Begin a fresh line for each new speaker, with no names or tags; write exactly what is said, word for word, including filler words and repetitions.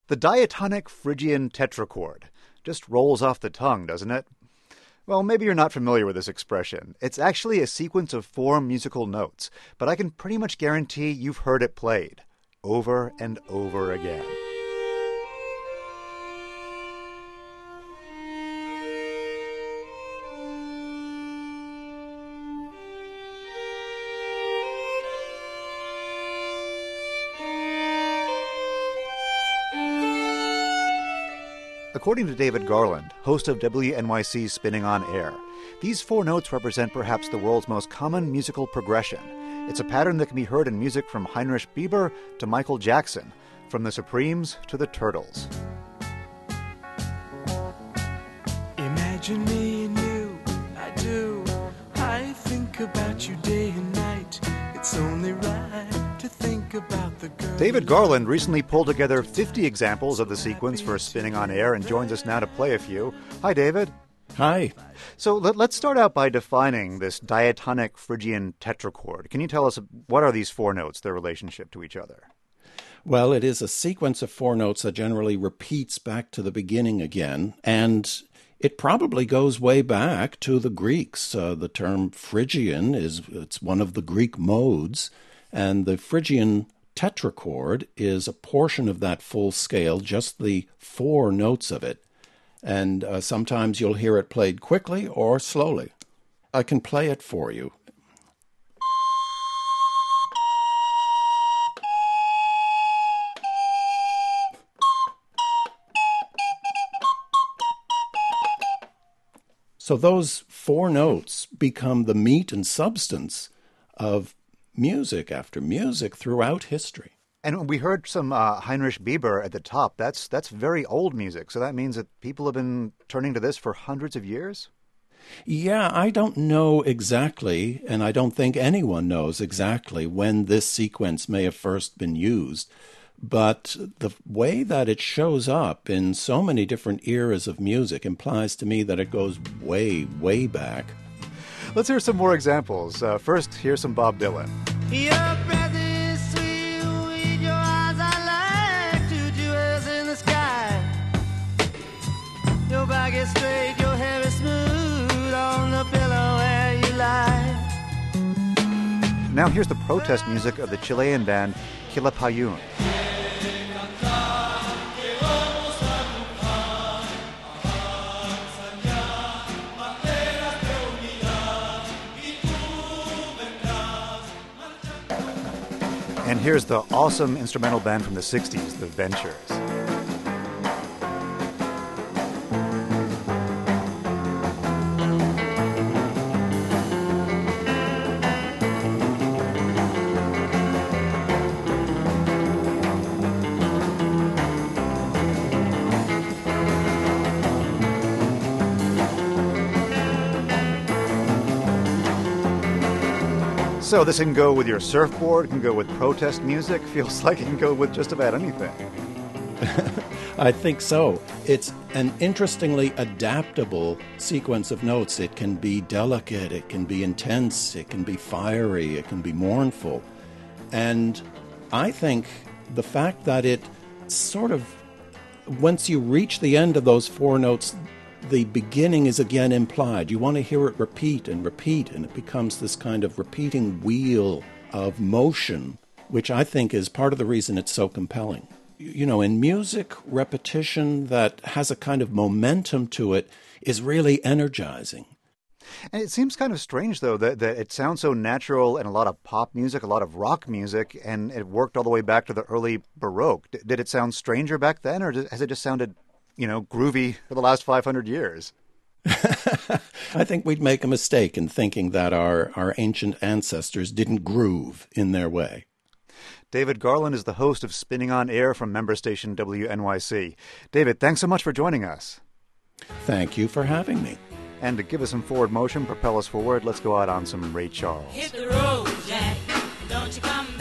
The diatonic Phrygian tetrachord. Just rolls off the tongue, doesn't it? Well, maybe you're not familiar with this expression. It's actually a sequence of four musical notes, but I can pretty much guarantee you've heard it played over and over again. According to David Garland, host of W N Y C's Spinning on Air, these four notes represent perhaps the world's most common musical progression. It's a pattern that can be heard in music from Heinrich Bieber to Michael Jackson, from the Supremes to the Turtles.
Imagine me and you, I do. I think about you day and night. It's only right to think about the girl.
David Garland recently pulled together fifty examples of the sequence for Spinning on Air and joins us now to play a few. Hi, David.
Hi.
So let, let's start out by defining this diatonic Phrygian tetrachord. Can you tell us what are these four notes, their relationship to each other?
Well, it is a sequence of four notes that generally repeats back to the beginning again, and it probably goes way back to the Greeks. Uh, the term Phrygian is it's one of the Greek modes, and the Phrygian tetrachord is a portion of that full scale, just the four notes of it. And uh, sometimes you'll hear it played quickly or slowly. I can play it for you. So those four notes become the meat and substance of music after music throughout history.
And we heard some uh, Heinrich Bieber at the top. That's that's very old music. So that means that people have been turning to this for hundreds of years?
Yeah, I don't know exactly, and I don't think anyone knows exactly when this sequence may have first been used. But the way that it shows up in so many different eras of music implies to me that it goes way, way back.
Let's hear some more examples. Uh, first, here's some Bob Dylan.
Your breath is sweet, with your eyes I like two jewels in the sky. Your back is straight, your hair is smooth on the pillow where you lie.
Now here's the protest music of the Chilean band Quilapayún. And here's the awesome instrumental band from the sixties, The Ventures. So this can go with your surfboard, can go with protest music, feels like it can go with just about anything.
I think so. It's an interestingly adaptable sequence of notes. It can be delicate, it can be intense, it can be fiery, it can be mournful. And I think the fact that it sort of, once you reach the end of those four notes, the beginning is again implied. You want to hear it repeat and repeat, and it becomes this kind of repeating wheel of motion, which I think is part of the reason it's so compelling. You know, in music, repetition that has a kind of momentum to it is really energizing.
And it seems kind of strange, though, that, that it sounds so natural in a lot of pop music, a lot of rock music, and it worked all the way back to the early Baroque. D- did it sound stranger back then, or has it just sounded, you know, groovy for the last five hundred years?
I think we'd make a mistake in thinking that our, our ancient ancestors didn't groove in their way.
David Garland is the host of Spinning on Air from member station W N Y C. David, thanks so much for joining us.
Thank you for having me.
And to give us some forward motion, propel us forward, let's go out on some Ray Charles.
Hit the road, Jack. Don't you come